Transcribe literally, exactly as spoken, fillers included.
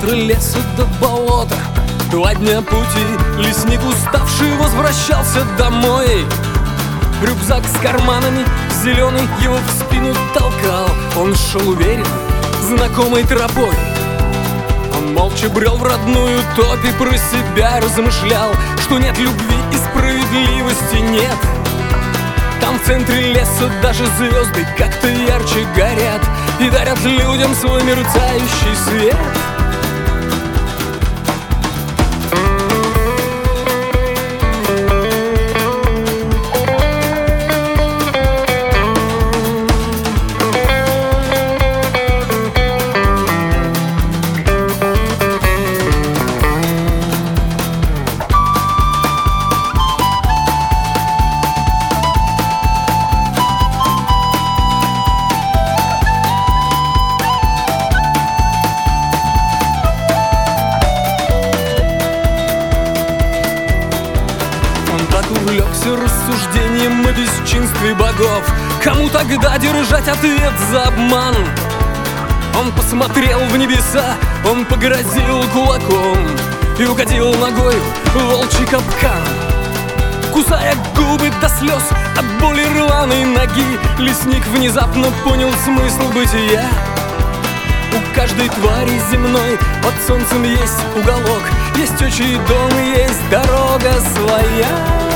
леса до болота. Два дня пути, лесник уставший возвращался домой. Рюкзак с карманами, зеленый его в спину толкал. Он шел уверенно, знакомой тропой. Он молча брел в родную топь и про себя размышлял, что нет любви и справедливости нет. Там в центре леса даже звезды как-то ярче горят и дарят людям свой мерцающий свет. Увлекся рассуждением о бесчинстве богов. Кому тогда держать ответ за обман? Он посмотрел в небеса, он погрозил кулаком и угодил ногою в волчий капкан. Кусая губы до слез от боли рваной ноги, лесник внезапно понял смысл бытия. У каждой твари земной под солнцем есть уголок, есть отчий дом и есть дорога своя.